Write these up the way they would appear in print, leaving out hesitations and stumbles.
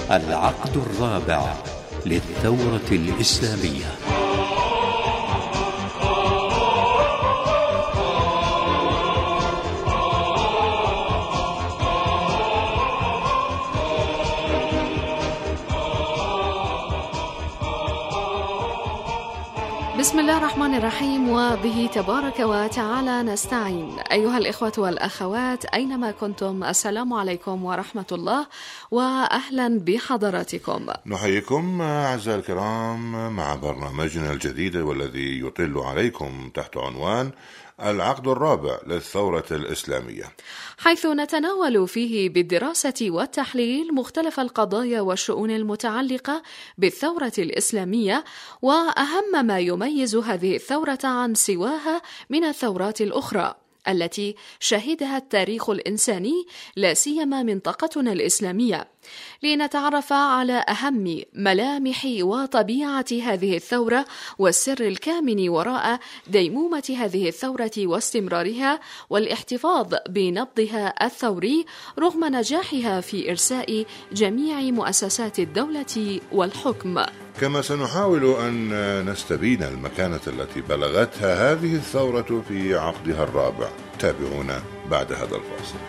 العقد الرابع للثورة الإسلامية. بسم الله الرحمن الرحيم، وبه تبارك وتعالى نستعين. أيها الإخوة والأخوات أينما كنتم، السلام عليكم ورحمة الله وأهلا بحضراتكم. نحييكم أعزائي الكرام مع برنامجنا الجديد والذي يطل عليكم تحت عنوان العقد الرابع للثورة الإسلامية، حيث نتناول فيه بالدراسة والتحليل مختلف القضايا والشؤون المتعلقة بالثورة الإسلامية، وأهم ما يميز هذه الثورة عن سواها من الثورات الأخرى التي شهدها التاريخ الإنساني، لا سيما منطقتنا الإسلامية، لنتعرف على أهم ملامح وطبيعة هذه الثورة والسر الكامن وراء ديمومة هذه الثورة واستمرارها والاحتفاظ بنبضها الثوري رغم نجاحها في إرساء جميع مؤسسات الدولة والحكم. كما سنحاول أن نستبين المكانة التي بلغتها هذه الثورة في عقدها الرابع. تابعونا بعد هذا الفاصل.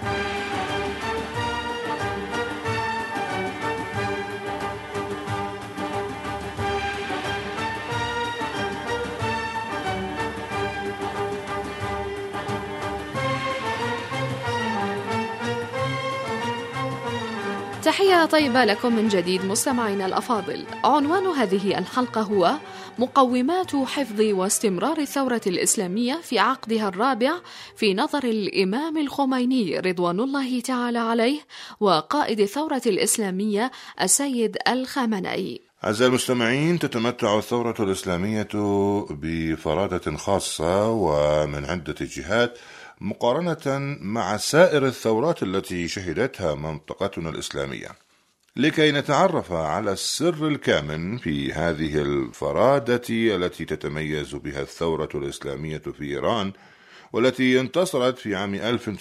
تحية طيبة لكم من جديد مستمعينا الأفاضل. عنوان هذه الحلقة هو مقومات حفظ واستمرار الثورة الإسلامية في عقدها الرابع في نظر الإمام الخميني رضوان الله تعالى عليه وقائد الثورة الإسلامية السيد الخامنئي. أعزائي المستمعين، تتمتع الثورة الإسلامية بفرادة خاصة ومن عدة جهات مقارنة مع سائر الثورات التي شهدتها منطقتنا الإسلامية. لكي نتعرف على السر الكامن في هذه الفرادة التي تتميز بها الثورة الإسلامية في إيران، والتي انتصرت في عام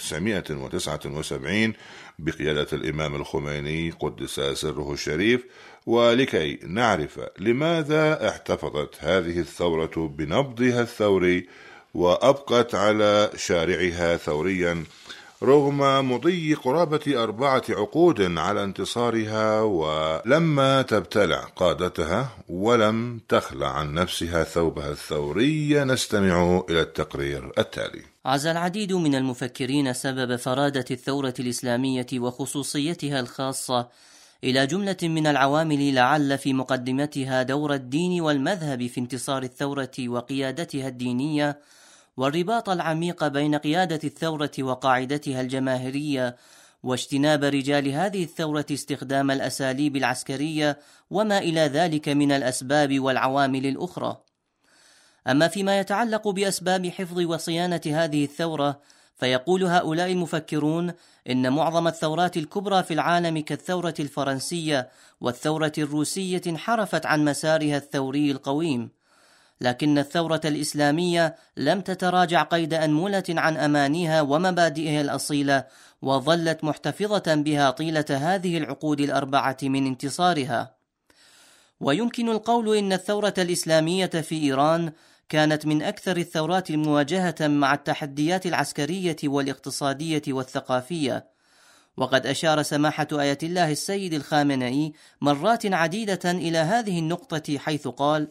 1979 بقيادة الإمام الخميني قدس سره الشريف، ولكي نعرف لماذا احتفظت هذه الثورة بنبضها الثوري وأبقت على شارعها ثوريا رغم مضي قرابة 4 عقود على انتصارها، ولما تبتلع قادتها ولم تخلع عن نفسها ثوبها الثوري. نستمع إلى التقرير التالي. عزى العديد من المفكرين سبب فرادة الثورة الإسلامية وخصوصيتها الخاصة إلى جملة من العوامل لعل في مقدمتها دور الدين والمذهب في انتصار الثورة وقيادتها الدينية، والرباط العميق بين قيادة الثورة وقاعدتها الجماهيرية، واجتناب رجال هذه الثورة استخدام الأساليب العسكرية وما إلى ذلك من الأسباب والعوامل الأخرى. أما فيما يتعلق بأسباب حفظ وصيانة هذه الثورة، فيقول هؤلاء المفكرون إن معظم الثورات الكبرى في العالم كالثورة الفرنسية والثورة الروسية انحرفت عن مسارها الثوري القويم، لكن الثورة الإسلامية لم تتراجع قيد أنملة عن أمانيها ومبادئها الأصيلة، وظلت محتفظة بها طيلة هذه العقود 4 من انتصارها. ويمكن القول إن الثورة الإسلامية في إيران كانت من أكثر الثورات مواجهة مع التحديات العسكرية والاقتصادية والثقافية، وقد أشار سماحة آية الله السيد الخامنئي مرات عديدة إلى هذه النقطة، حيث قال: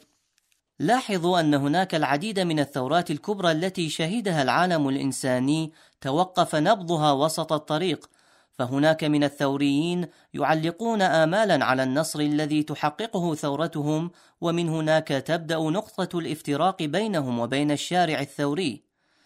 لاحظوا أن هناك العديد من الثورات الكبرى التي شهدها العالم الإنساني توقف نبضها وسط الطريق، فهناك من الثوريين يعلقون آمالا على النصر الذي تحققه ثورتهم، ومن هناك تبدأ نقطة الافتراق بينهم وبين الشارع الثوري،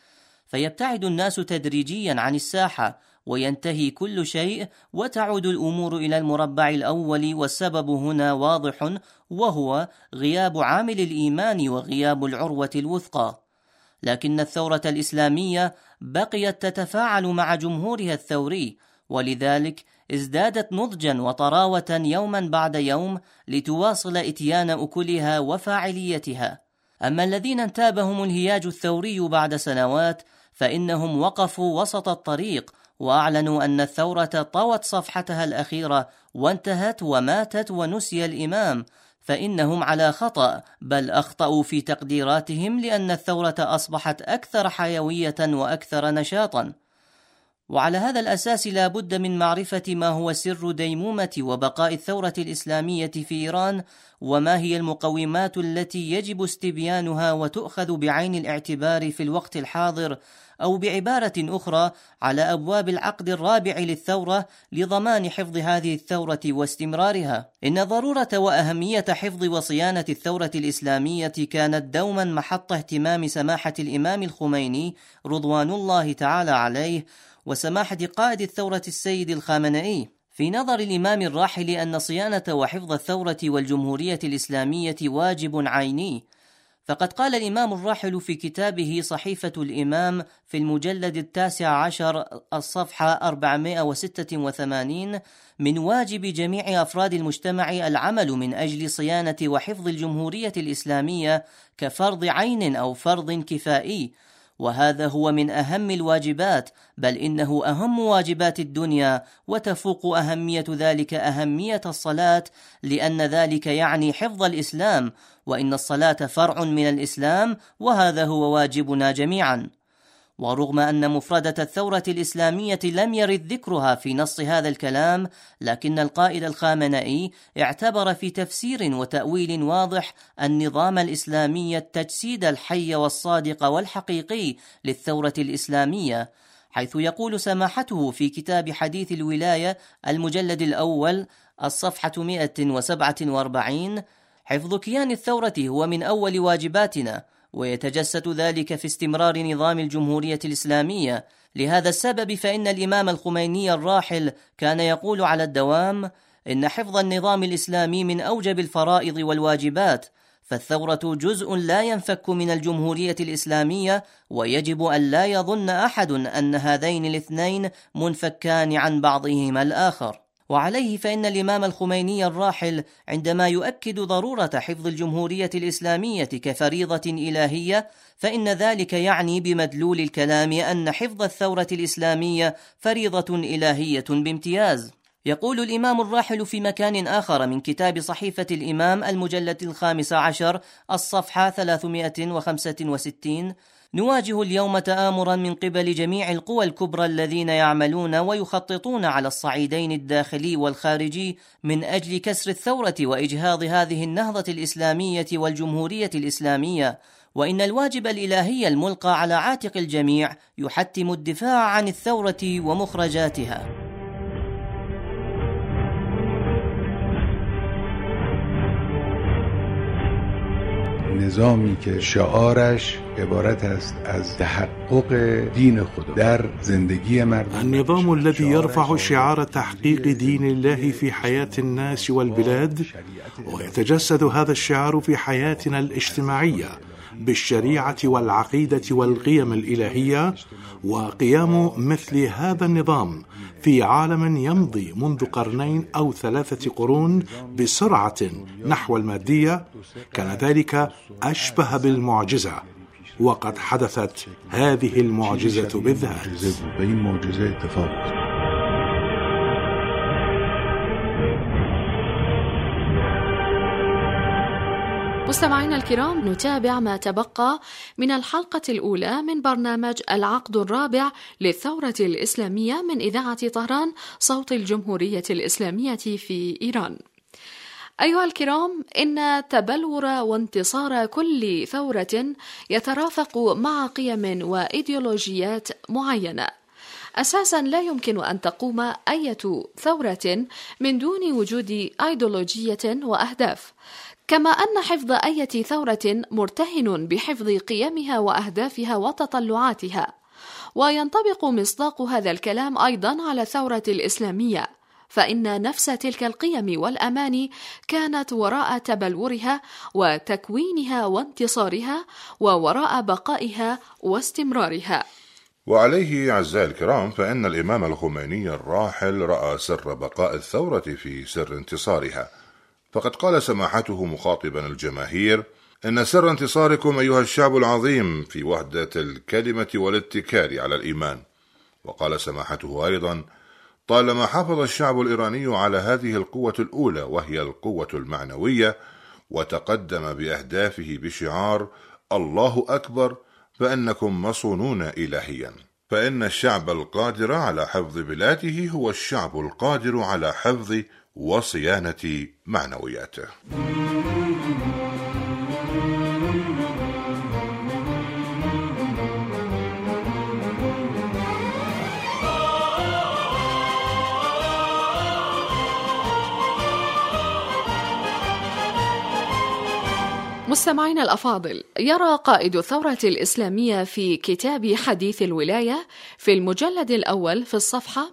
فيبتعد الناس تدريجيا عن الساحة وينتهي كل شيء وتعود الأمور إلى المربع الأول، والسبب هنا واضح، وهو غياب عامل الإيمان وغياب العروة الوثقى. لكن الثورة الإسلامية بقيت تتفاعل مع جمهورها الثوري، ولذلك ازدادت نضجا وطراوة يوما بعد يوم لتواصل إتيان أكلها وفاعليتها. أما الذين انتابهم الهياج الثوري بعد سنوات فإنهم وقفوا وسط الطريق وأعلنوا أن الثورة طوت صفحتها الأخيرة وانتهت وماتت ونسي الإمام، فإنهم على خطأ، بل أخطأوا في تقديراتهم، لأن الثورة أصبحت أكثر حيوية وأكثر نشاطا. وعلى هذا الأساس لا بد من معرفة ما هو سر ديمومة وبقاء الثورة الإسلامية في إيران، وما هي المقومات التي يجب استبيانها وتؤخذ بعين الاعتبار في الوقت الحاضر، أو بعبارة أخرى على أبواب العقد الرابع للثورة لضمان حفظ هذه الثورة واستمرارها. إن ضرورة وأهمية حفظ وصيانة الثورة الإسلامية كانت دوما محط اهتمام سماحة الإمام الخميني رضوان الله تعالى عليه وسماحة قائد الثورة السيد الخامنئي. في نظر الإمام الراحل أن صيانة وحفظ الثورة والجمهورية الإسلامية واجب عيني، فقد قال الإمام الراحل في كتابه صحيفة الإمام في المجلد 19 الصفحة 486: من واجب جميع أفراد المجتمع العمل من أجل صيانة وحفظ الجمهورية الإسلامية كفرض عين أو فرض كفائي، وهذا هو من أهم الواجبات، بل إنه أهم واجبات الدنيا، وتفوق أهمية ذلك أهمية الصلاة، لأن ذلك يعني حفظ الإسلام، وإن الصلاة فرع من الإسلام، وهذا هو واجبنا جميعا. ورغم أن مفردة الثورة الإسلامية لم يرد ذكرها في نص هذا الكلام، لكن القائد الخامنئي اعتبر في تفسير وتأويل واضح النظام الإسلامي التجسيد الحي والصادق والحقيقي للثورة الإسلامية، حيث يقول سماحته في كتاب حديث الولاية المجلد الأول الصفحة 147: حفظ كيان الثورة هو من أول واجباتنا، ويتجسد ذلك في استمرار نظام الجمهورية الإسلامية. لهذا السبب فإن الإمام الخميني الراحل كان يقول على الدوام إن حفظ النظام الإسلامي من أوجب الفرائض والواجبات، فالثورة جزء لا ينفك من الجمهورية الإسلامية، ويجب أن لا يظن أحد أن هذين الاثنين منفكان عن بعضهما الآخر. وعليه فإن الإمام الخميني الراحل عندما يؤكد ضرورة حفظ الجمهورية الإسلامية كفريضة إلهية، فإن ذلك يعني بمدلول الكلام أن حفظ الثورة الإسلامية فريضة إلهية بامتياز. يقول الإمام الراحل في مكان آخر من كتاب صحيفة الإمام المجلد 15 الصفحة 365: نواجه اليوم تآمرا من قبل جميع القوى الكبرى الذين يعملون ويخططون على الصعيدين الداخلي والخارجي من أجل كسر الثورة وإجهاض هذه النهضة الإسلامية والجمهورية الإسلامية، وإن الواجب الإلهي الملقى على عاتق الجميع يحتم الدفاع عن الثورة ومخرجاتها. نظامی که شعارش عبارت است از تحقق دین خدا در زندگی مردم. النظام الذي يرفع شعار تحقيق دين الله في حياة الناس والبلاد، ويتجسد هذا الشعار في حياتنا الاجتماعية بالشريعة والعقيدة والقيم الإلهية، وقيام مثل هذا النظام في عالم يمضي منذ قرنين أو 3 قرون بسرعة نحو المادية، كان ذلك أشبه بالمعجزة، وقد حدثت هذه المعجزة بالذات. مستمعينا الكرام، نتابع ما تبقى من الحلقة الأولى من برنامج العقد الرابع للثورة الإسلامية من إذاعة طهران صوت الجمهورية الإسلامية في إيران. أيها الكرام، إن تبلور وانتصار كل ثورة يترافق مع قيم وإيديولوجيات معينة. أساسا لا يمكن أن تقوم أي ثورة من دون وجود أيديولوجية وأهداف، كما أن حفظ أي ثورة مرتهن بحفظ قيمها وأهدافها وتطلعاتها. وينطبق مصداق هذا الكلام أيضا على الثورة الإسلامية، فإن نفس تلك القيم والأماني كانت وراء تبلورها وتكوينها وانتصارها، ووراء بقائها واستمرارها. وعليه أعزائي الكرام، فإن الإمام الخميني الراحل رأى سر بقاء الثورة في سر انتصارها، فقد قال سماحته مخاطبا الجماهير: إن سر انتصاركم أيها الشعب العظيم في وحدة الكلمة والاتكال على الإيمان، وقال سماحته أيضا: طالما حافظ الشعب الإيراني على هذه القوة الأولى وهي القوة المعنوية، وتقدم بأهدافه بشعار الله أكبر، فإنكم مصونون إلهيا، فإن الشعب القادر على حفظ بلاده هو الشعب القادر على حفظ وصيانة معنوياته. مستمعينا الأفاضل، يرى قائد الثورة الإسلامية في كتاب حديث الولاية في المجلد الأول في الصفحة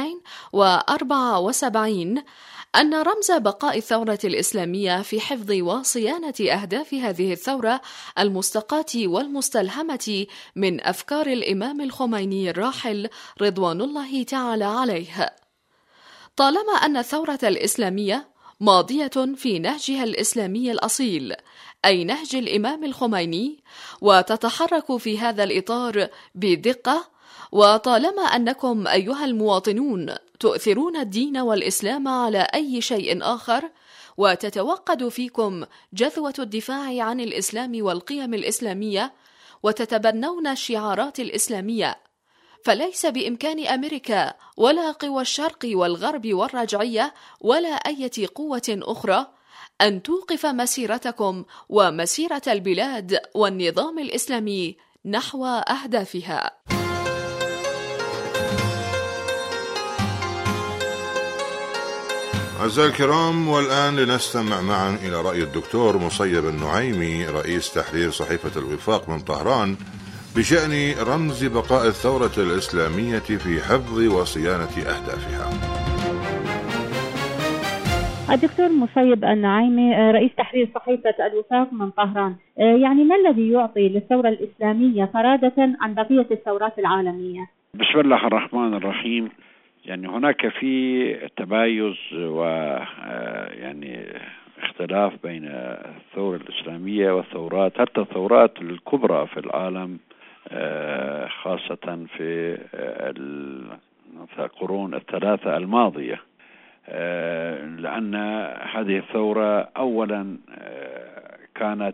274 أن رمز بقاء الثورة الإسلامية في حفظ وصيانة أهداف هذه الثورة المستقاة والمستلهمة من أفكار الإمام الخميني الراحل رضوان الله تعالى عليه. طالما أن الثورة الإسلامية ماضية في نهجها الإسلامي الأصيل، أي نهج الإمام الخميني، وتتحرك في هذا الإطار بدقة، وطالما أنكم أيها المواطنون تؤثرون الدين والإسلام على أي شيء آخر، وتتوقد فيكم جذوة الدفاع عن الإسلام والقيم الإسلامية، وتتبنون الشعارات الإسلامية، فليس بإمكان أمريكا ولا قوى الشرق والغرب والرجعية ولا أي قوة أخرى أن توقف مسيرتكم ومسيرة البلاد والنظام الإسلامي نحو أهدافها. أعزائي الكرام، والآن لنستمع معا إلى رأي الدكتور مصيب النعيمي، رئيس تحرير صحيفة الوفاق من طهران، بشأن رمز بقاء الثورة الإسلامية في حفظ وصيانة أهدافها. الدكتور مصيب النعيمي، رئيس تحرير صحيفة الوفاق من طهران، يعني ما الذي يعطي للثورة الإسلامية فرادة عن بقية الثورات العالمية؟ بسم الله الرحمن الرحيم. يعني هناك في تبايز يعني اختلاف بين الثورة الإسلامية والثورات، حتى الثورات الكبرى في العالم، خاصة في القرون الثلاثة الماضية، لأن هذه الثورة أولا كانت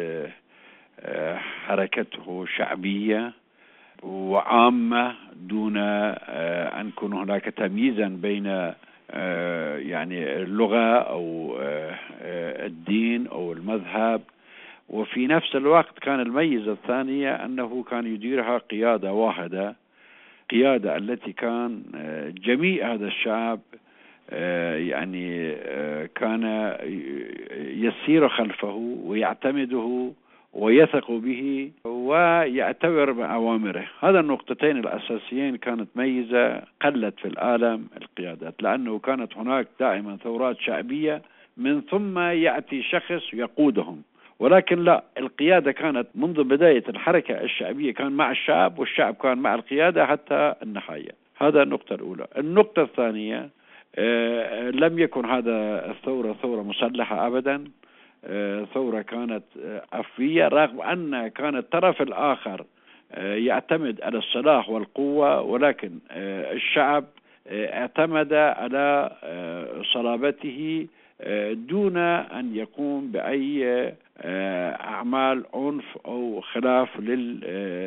حركته شعبية وعامة دون أن يكون هناك تمييزا بين يعني اللغة أو الدين أو المذهب. وفي نفس الوقت كان الميزة الثانية أنه كان يديرها قيادة واحدة، قيادة التي كان جميع هذا الشعب يعني كان يسير خلفه ويعتمده ويثق به ويعتبر بأوامره. هذا النقطتين الأساسيين كانت ميزة قلت في العالم القيادات، لأنه كانت هناك دائما ثورات شعبية من ثم يأتي شخص يقودهم، ولكن لا، القيادة كانت منذ بداية الحركة الشعبية كان مع الشعب، والشعب كان مع القيادة حتى النهاية. هذا النقطة الأولى. النقطة الثانية، لم يكن هذا الثورة ثورة مسلحة أبدا، ثورة كانت عفوية، رغم أن كان الطرف الآخر يعتمد على السلاح والقوة، ولكن الشعب اعتمد على صلابته دون أن يقوم بأي أعمال عنف أو خلاف لل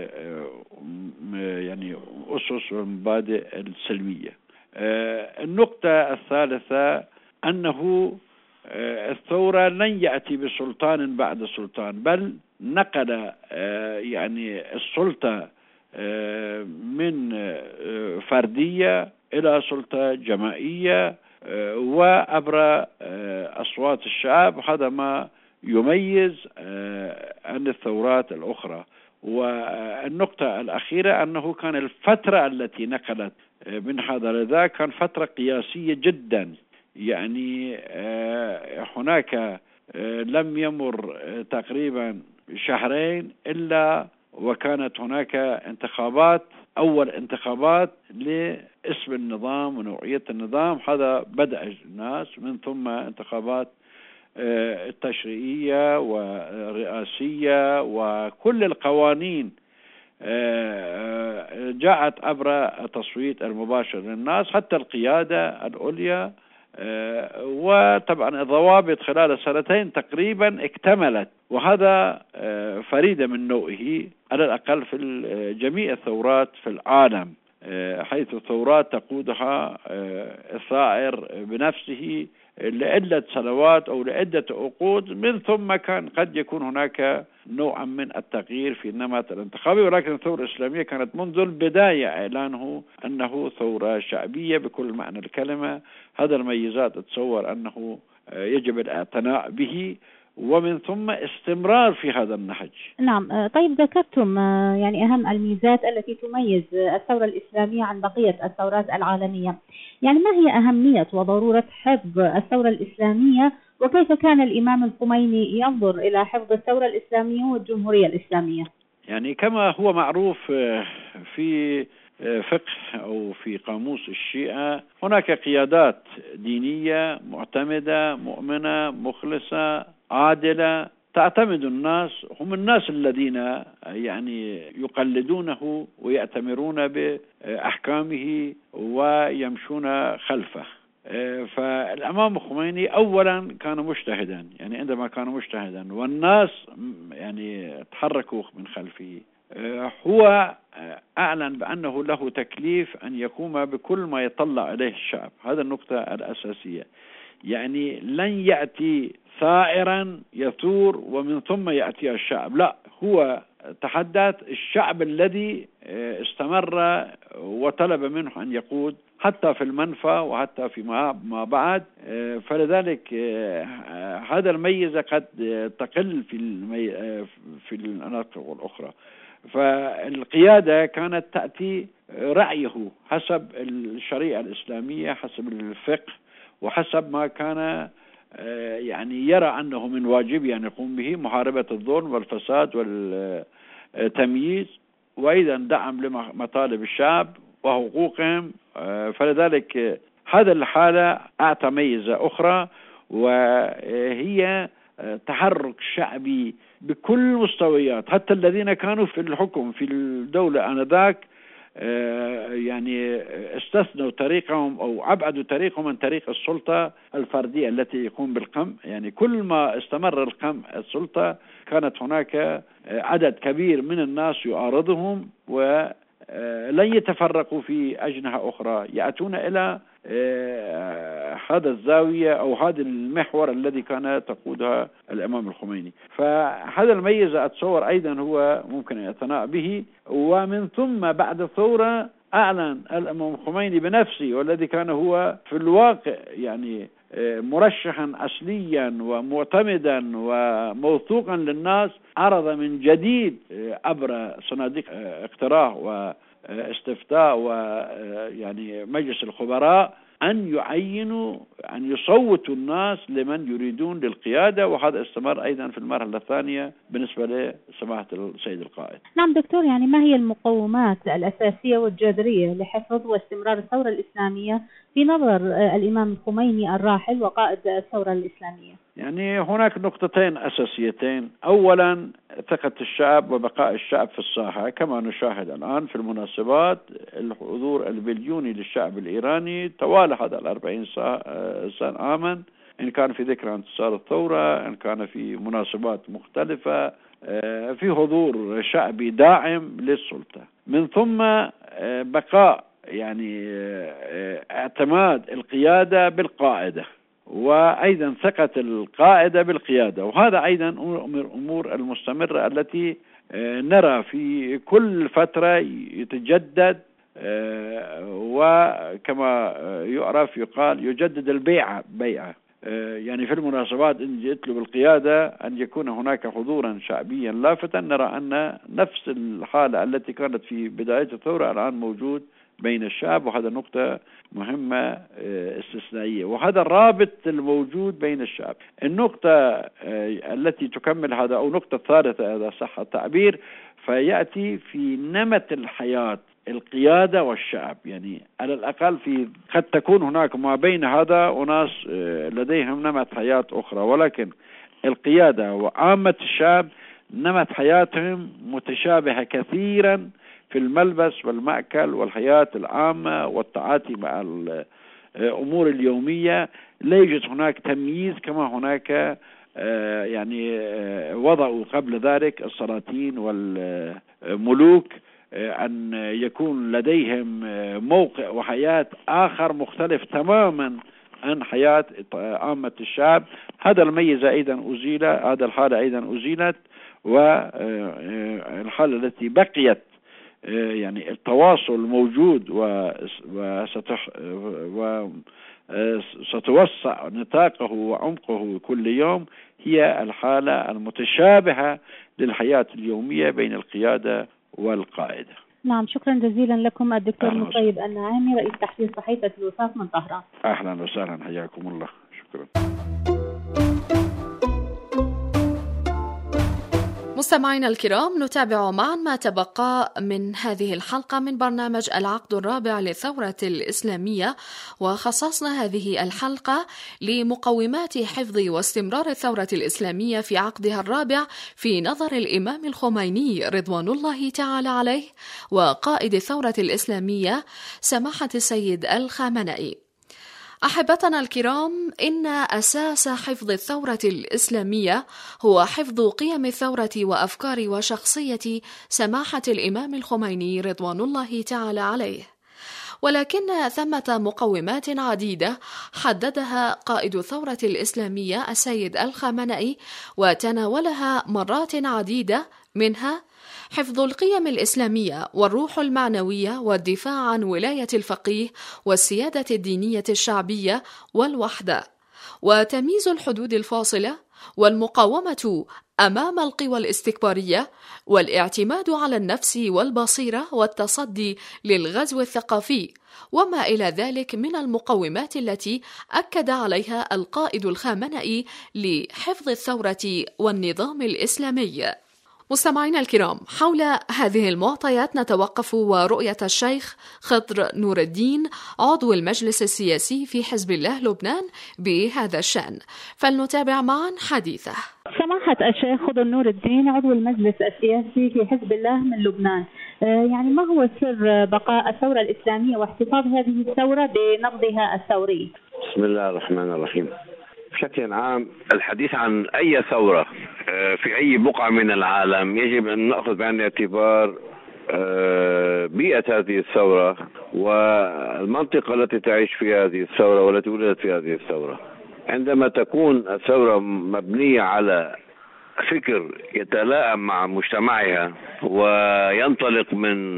يعني أسس والمبادئ السلمية. النقطة الثالثة أنه الثورة لن يأتي بسلطان بعد سلطان، بل نقل يعني السلطة من فردية إلى سلطة جماعية وعبر أصوات الشعب. هذا ما يميز عن الثورات الأخرى. والنقطة الأخيرة أنه كان الفترة التي نقلت من هذا لذاك كان فترة قياسية جدا، يعني هناك لم يمر تقريبا شهرين إلا وكانت هناك انتخابات، أول انتخابات لاسم النظام ونوعية النظام. هذا بدأ الناس، من ثم انتخابات التشريعية والرئاسية، وكل القوانين جاءت عبر التصويت المباشر للناس حتى القيادة العليا، وطبعا الضوابط خلال السنتين تقريبا اكتملت، وهذا فريدة من نوعه على الأقل في جميع الثورات في العالم، حيث الثورات تقودها الثائر بنفسه لعدة سنوات أو لعدة عقود، من ثم كان قد يكون هناك نوعا من التغيير في النمط الانتخابي، ولكن الثورة الإسلامية كانت منذ البداية إعلانه أنه ثورة شعبية بكل معنى الكلمة. هذا الميزات أتصور أنه يجب الاعتناء به، ومن ثم استمرار في هذا النهج. نعم. طيب ذكرتم يعني أهم الميزات التي تميز الثورة الإسلامية عن بقية الثورات العالمية، يعني ما هي أهمية وضرورة حفظ الثورة الإسلامية، وكيف كان الإمام الخميني ينظر إلى حفظ الثورة الإسلامية والجمهورية الإسلامية؟ يعني كما هو معروف في فقه أو في قاموس الشيعة، هناك قيادات دينية معتمدة مؤمنة مخلصة عادلة تعتمد الناس، هم الناس الذين يعني يقلدونه ويأتمرون بأحكامه ويمشون خلفه. فالإمام الخميني أولا كان مجتهدا، يعني عندما كان مجتهدا والناس يعني تحركوا من خلفه، هو أعلن بأنه له تكليف أن يقوم بكل ما يطلع إليه الشعب. هذا النقطة الأساسية، يعني لن يأتي ثائرا يثور ومن ثم يأتي الشعب، لا، هو تحدث الشعب الذي استمر وطلب منه أن يقود حتى في المنفى وحتى في ما بعد. فلذلك هذا الميزة قد تقل في المناطق الأخرى. فالقيادة كانت تأتي رأيه حسب الشريعة الإسلامية، حسب الفقه، وحسب ما كان يعني يرى أنه من واجبه أن يقوم به، محاربة الظلم والفساد والتمييز، وأيضا دعم لمطالب الشعب وحقوقهم. فلذلك هذا الحالة أعطى ميزة أخرى، وهي تحرك شعبي بكل مستويات، حتى الذين كانوا في الحكم في الدولة آنذاك يعني استثنوا طريقهم أو أبعدوا طريقهم عن طريق السلطة الفردية التي يقوم بالقمع. يعني كل ما استمر القمع السلطة كانت هناك عدد كبير من الناس يعارضهم، ولن يتفرقوا في أجنحة أخرى، يأتون إلى هذا الزاوية أو هذا المحور الذي كان تقودها الإمام الخميني. فهذا الميزة أتصور أيضا هو ممكن يتناء به. ومن ثم بعد الثورة أعلن الإمام الخميني بنفسه، والذي كان هو في الواقع يعني مرشحا أصليا ومعتمدا وموثوقا للناس، عرض من جديد عبر صناديق اقتراح واستفتاء ويعني مجلس الخبراء أن يعينوا أن يصوتوا الناس لمن يريدون للقيادة، وهذا استمر أيضا في المرحلة الثانية بالنسبة لسماحة السيد القائد. نعم دكتور، يعني ما هي المقومات الأساسية والجذرية لحفظ واستمرار الثورة الإسلامية في نظر الإمام الخميني الراحل وقائد الثورة الإسلامية؟ يعني هناك نقطتين أساسيتين. أولا ثقة الشعب وبقاء الشعب في الساحة، كما نشاهد الآن في المناسبات الحضور المليوني للشعب الإيراني طوال هذا 40 سنة عاما، إن كان في ذكرى انتصار الثورة، إن كان في مناسبات مختلفة، في حضور شعبي داعم للسلطة. من ثم بقاء يعني اعتماد القيادة بالقاعدة، وأيضا ثقة القائدة بالقيادة، وهذا أيضا أمور المستمرة التي نرى في كل فترة يتجدد، وكما يعرف يقال يجدد البيعة بيعة. يعني في المناسبات إن يطلب القيادة أن يكون هناك حضورا شعبيا لافتا، نرى أن نفس الحالة التي كانت في بداية الثورة الآن موجود بين الشعب، وهذا نقطة مهمة استثنائية، وهذا الرابط الموجود بين الشعب. النقطة التي تكمل هذا أو نقطة ثالثة إذا صح التعبير، فيأتي في نمط الحياة القيادة والشعب. يعني على الأقل قد تكون هناك ما بين هذا وناس لديهم نمط حياة أخرى، ولكن القيادة وعامة الشعب نمط حياتهم متشابهة كثيرا في الملبس والمأكل والحياة العامة والتعاطي مع الأمور اليومية. لا يوجد هناك تمييز كما هناك يعني وضعوا قبل ذلك السلاطين والملوك أن يكون لديهم موقع وحياة آخر مختلف تماما عن حياة عامة الشعب. هذا الميزة أيضا أزيل، هذا الحالة أيضا أزيلت، والحالة التي بقيت يعني التواصل موجود وستوسع نطاقه وعمقه كل يوم، هي الحالة المتشابهة للحياة اليومية بين القيادة والقائدة. نعم، شكرا جزيلا لكم الدكتور مطيب النعامي، رئيس تحرير صحيفة الوفاق من طهران. أهلا وسهلا، حياكم الله، شكرا. مستمعينا الكرام، نتابع معا ما تبقى من هذه الحلقة من برنامج العقد الرابع للثورة الإسلامية، وخصصنا هذه الحلقة لمقومات حفظ واستمرار الثورة الإسلامية في عقدها الرابع في نظر الإمام الخميني رضوان الله تعالى عليه وقائد الثورة الإسلامية سماحة السيد الخامنئي. أحبتنا الكرام، إن أساس حفظ الثورة الإسلامية هو حفظ قيم الثورة وأفكار وشخصية سماحة الإمام الخميني رضوان الله تعالى عليه، ولكن ثمة مقومات عديدة حددها قائد الثورة الإسلامية السيد الخامنئي وتناولها مرات عديدة، منها حفظ القيم الإسلامية والروح المعنوية والدفاع عن ولاية الفقيه والسيادة الدينية الشعبية والوحدة، وتمييز الحدود الفاصلة، والمقاومة أمام القوى الاستكبارية، والاعتماد على النفس والبصيرة والتصدي للغزو الثقافي، وما إلى ذلك من المقومات التي أكد عليها القائد الخامنئي لحفظ الثورة والنظام الإسلامي. مستمعينا الكرام، حول هذه المعطيات نتوقف ورؤية الشيخ خضر نور الدين عضو المجلس السياسي في حزب الله لبنان بهذا الشأن، فلنتابع معا حديثه. سماحة الشيخ خضر نور الدين عضو المجلس السياسي في حزب الله من لبنان، يعني ما هو سر بقاء الثورة الإسلامية واحتفاظ هذه الثورة بنبضها الثوري؟ بسم الله الرحمن الرحيم. بشكل عام الحديث عن أي ثورة في أي بقعة من العالم يجب أن نأخذ بعين الاعتبار بيئة هذه الثورة والمنطقة التي تعيش فيها هذه الثورة والتي ولدت في هذه الثورة. عندما تكون الثورة مبنية على فكر يتلائم مع مجتمعها وينطلق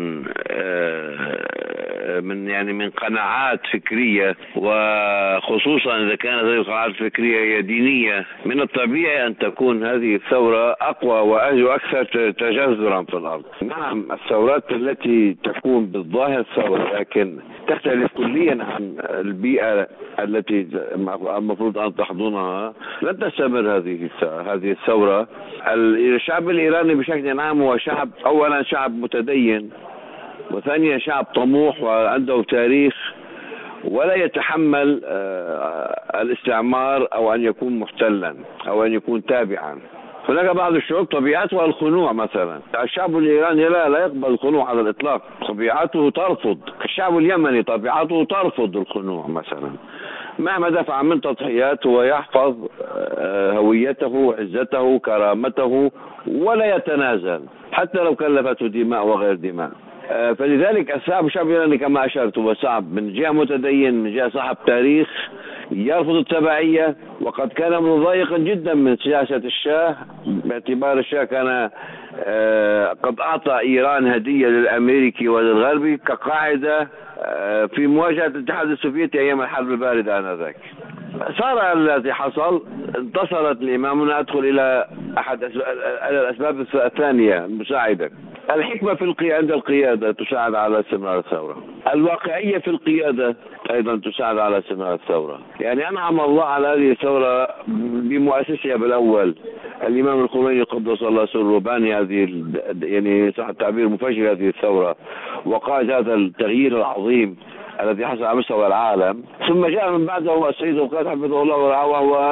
من قناعات فكرية، وخصوصا إذا كانت هذه القناعات الفكرية هي دينية، من الطبيعي أن تكون هذه الثورة أقوى وأكثر تجذرا في الأرض. نعم، الثورات التي تكون بالظاهر ثورة لكن تختلف كليا عن البيئة التي المفروض أن تحضنها لن تستمر هذه الثورة. الشعب الإيراني بشكل عام هو شعب، أولا شعب متدين، وثانيا شعب طموح وعنده تاريخ ولا يتحمل الاستعمار أو أن يكون محتلا أو أن يكون تابعا. هناك بعض الشعوب طبيعتها الخنوع، مثلا الشعب الإيراني لا يقبل الخنوع على الإطلاق، طبيعته ترفض. الشعب اليمني طبيعته ترفض الخنوع مثلا، مهما دفع من تضحيات هو يحفظ هويته، عزته، كرامته، ولا يتنازل حتى لو كلفته دماء وغير دماء. فلذلك الشعب الإيراني كما أشرت هو شعب من جهة متدين، من جهة صاحب تاريخ، يرفض التبعية، وقد كان مضايقا جدا من سياسة الشاه، باعتبار الشاه كان قد أعطى إيران هدية للأمريكي وللغربي كقاعدة في مواجهة الاتحاد السوفيتي أيام الحرب الباردة آنذاك. صار الذي حصل، انتصرت الإمام. أدخل إلى أحد الأسباب الثانية المساعدة. الحكمة عند القيادة تساعد على استمرار الثورة. الواقعية في القيادة أيضا تساعد على استمرار الثورة. يعني أنعم الله على هذه الثورة بمؤسسها بالأول الإمام الخميني قدس الله سره، باني هذه يعني صح التعبير مفجر هذه الثورة، وقاد هذا التغيير العظيم الذي حصل على مستوى العالم. ثم جاء من بعده السيد القائد حفظه الله ورعاه، وهو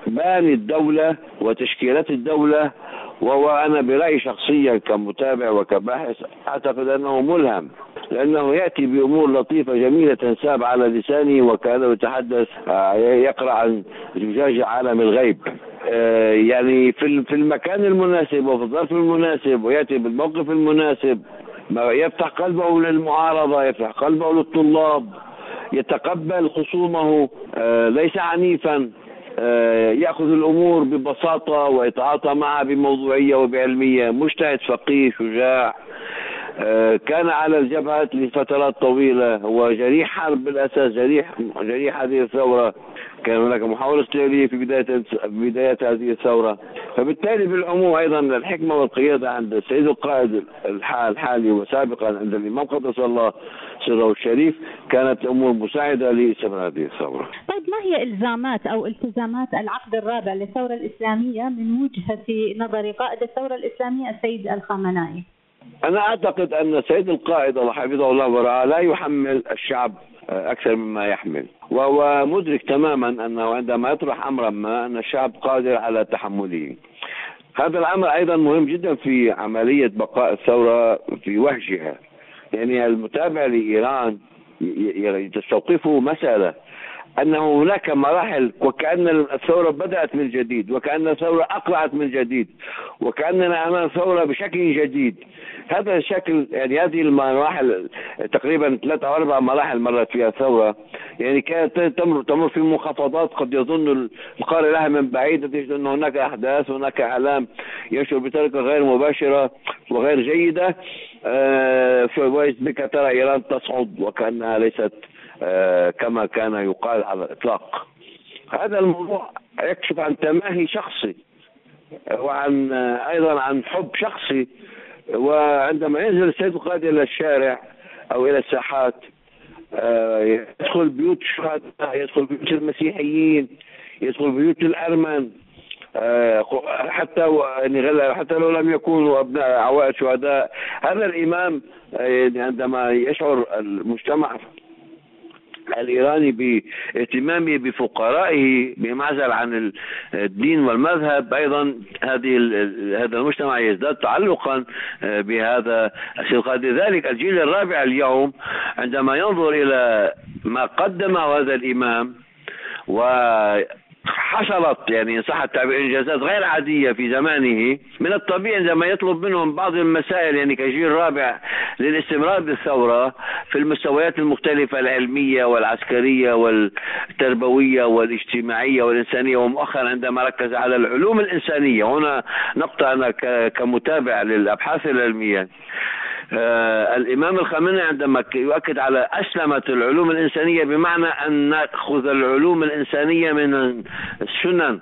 باني الدولة وتشكيلات الدولة. وأنا برأيي شخصيا كمتابع وكباحث أعتقد أنه ملهم، لأنه يأتي بأمور لطيفة جميلة تنساب على لسانه وكأنه يتحدث يقرأ عن زجاج عالم الغيب، يعني في المكان المناسب وفي الظرف المناسب، ويأتي بالموقف المناسب، يفتح قلبه للمعارضة، يفتح قلبه للطلاب، يتقبل خصومه، ليس عنيفا، يأخذ الأمور ببساطة ويتعاطى معها بموضوعية وبعلمية. مجتهد فقيه شجاع، كان على الجبهة لفترات طويلة، هو جريح حرب بالأساس، جريح هذه الثورة. كان هناك محاولة اغتيالية في بداية هذه الثورة. فبالتالي بالعموم أيضا الحكمة والقيادة عند السيد القائد الحالي وسابقا عند الإمام قدس الله سره الشريف كانت أمور مساعدة لاستمرار هذه الثورة. طيب، ما هي إلزامات أو التزامات العقد الرابع للثورة الإسلامية من وجهة نظر قائد الثورة الإسلامية السيد الخامنائي؟ أنا أعتقد أن السيد القائد الله حفظه الله ورعاه لا يحمل الشعب أكثر مما يحمل، وهو مدرك تماما أنه عندما يطرح أمرا ما أن الشعب قادر على تحمله. هذا الأمر أيضا مهم جدا في عملية بقاء الثورة في وهجها. يعني المتابع لإيران تستوقفه مسألة أنه هناك مراحل، وكأن الثورة بدأت من جديد، وكأن الثورة أقلعت من جديد، وكأننا أمام ثورة بشكل جديد. هذا الشكل، يعني هذه المراحل تقريبا 3 أو 4 مراحل مرت فيها الثورة، يعني كانت تمر في منخفضات قد يظن القارئ لها من بعيد، تجد أن هناك أحداث، هناك إعلام ينشر بطريقة غير مباشرة وغير جيدة، بك ترى إيران تصعد وكأنها ليست كما كان يقال على الإطلاق. هذا الموضوع يكشف عن تماهي شخصي، وعن أيضا عن حب شخصي. وعندما ينزل السيد القائد إلى الشارع أو إلى الساحات، يدخل بيوت الشهداء، يدخل بيوت المسيحيين، يدخل بيوت الأرمن، حتى لو لم يكونوا أبناء عوائل شهداء. هذا الإمام عندما يشعر المجتمع الإيراني باهتمامه بفقرائه بمعزل عن الدين والمذهب، أيضا هذا المجتمع يزداد تعلقا بهذا القائد. لذلك الجيل الرابع اليوم عندما ينظر إلى ما قدمه هذا الإمام، وحصلت يعني صح التعبير إنجازات غير عادية في زمانه، من الطبيعي عندما يطلب منهم بعض المسائل يعني كجيل رابع للاستمرار بالثورة في المستويات المختلفة العلمية والعسكرية والتربوية والاجتماعية والإنسانية، ومؤخرا عندما ركز على العلوم الإنسانية. هنا نقطة أنا كمتابع للأبحاث العلمية، الإمام الخامنئي عندما يؤكد على أسلمة العلوم الإنسانية، بمعنى أن نأخذ العلوم الإنسانية من السنن،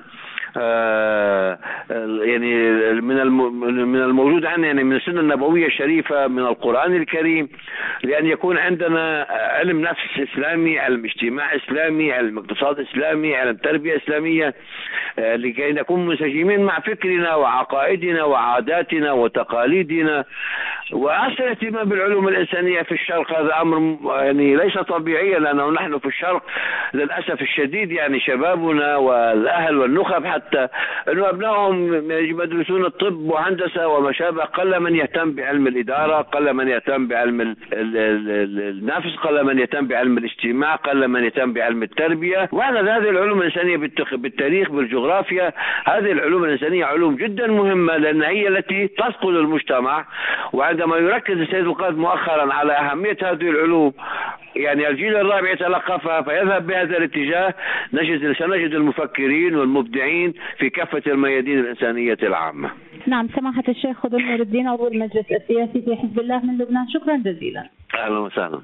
يعني من الموجود عندنا، يعني من السنة النبوية الشريفة، من القرآن الكريم، لأن يكون عندنا علم نفس إسلامي، علم اجتماع إسلامي، علم اقتصاد إسلامي، علم تربية إسلامية، لكي نكون منسجمين مع فكرنا وعقائدنا وعاداتنا وتقاليدنا. وأصل الاهتمام بالعلوم الإنسانية في الشرق هذا أمر يعني ليس طبيعيا، لأنه نحن في الشرق للأسف الشديد يعني شبابنا والأهل والنخب حتى أنه أبنائهم يدرسون الطب وهندسة وما شابه، قل من يهتم بعلم الإدارة، قل من يهتم بعلم النفس، قل من يهتم بعلم الاجتماع، قل من يهتم بعلم التربية. وهذا هذه العلوم الإنسانية بالتاريخ بالجغرافيا، هذه العلوم الإنسانية علوم جدا مهمة، لأن هي التي تثقل المجتمع. وعندما يركز السيد القائد مؤخرا على أهمية هذه العلوم، يعني الجيل الرابع يتلقفها فيذهب بهذا الاتجاه، سنجد المفكرين والمبدعين في كافة الميادين الإنسانية العامة. نعم، سماحة الشيخ خضر نور الدين، عضو المجلس السياسي في حزب الله من لبنان، شكرا جزيلا. أهلا وسهلا.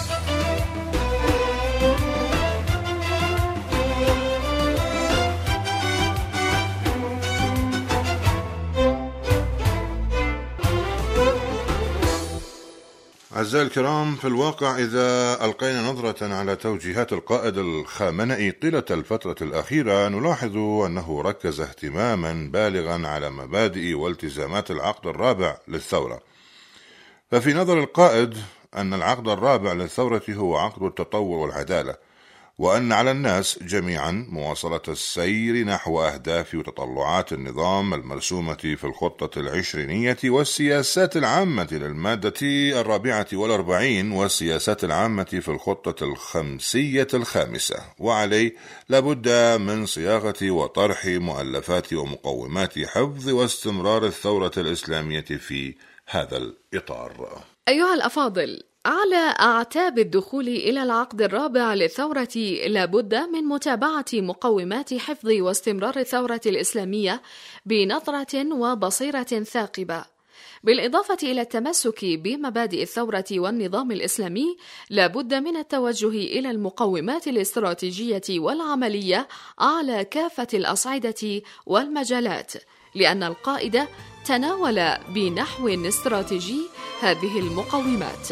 أعزائي الكرام، في الواقع إذا ألقينا نظرة على توجيهات القائد الخامنئي طيلة الفترة الأخيرة، نلاحظ أنه ركز اهتماما بالغا على مبادئ والتزامات العقد الرابع للثورة. ففي نظر القائد أن العقد الرابع للثورة هو عقد التطور والعدالة، وأن على الناس جميعا مواصلة السير نحو أهداف وتطلعات النظام المرسومة في الخطة العشرينية والسياسات العامة للمادة 44 والسياسات العامة في الخطة الخمسية الخامسة، وعليه لابد من صياغة وطرح مؤلفات ومقومات حفظ واستمرار الثورة الإسلامية في هذا الإطار. أيها الأفاضل، على أعتاب الدخول إلى العقد الرابع للثورة لابد من متابعة مقومات حفظ واستمرار الثورة الإسلامية بنظرة وبصيرة ثاقبة. بالإضافة إلى التمسك بمبادئ الثورة والنظام الإسلامي، لابد من التوجه إلى المقومات الاستراتيجية والعملية على كافة الأصعدة والمجالات، لأن القائد تناول بنحو استراتيجي هذه المقومات.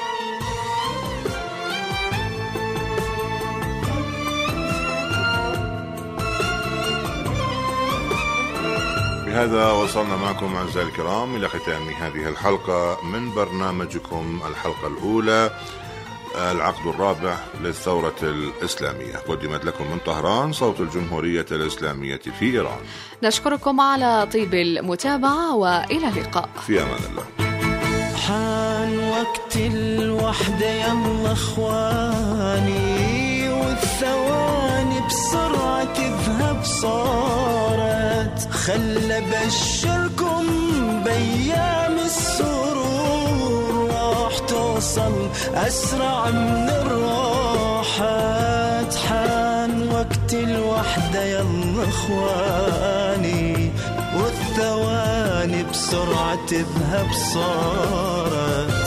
بهذا وصلنا معكم أعزائي الكرام إلى ختام هذه الحلقة من برنامجكم الحلقة الأولى العقد الرابع للثورة الإسلامية، قدمت لكم من طهران صوت الجمهورية الإسلامية في إيران. نشكركم على طيب المتابعة وإلى اللقاء في أمان الله. حان وقت الوحدة يلا اخواني، والثواني بسرعة تذهب صارت، خل بشركم بأيام السرور راح توصل أسرع من الراحات. حان وقت الوحدة يلا اخواني، والثواني بسرعة تذهب صارت.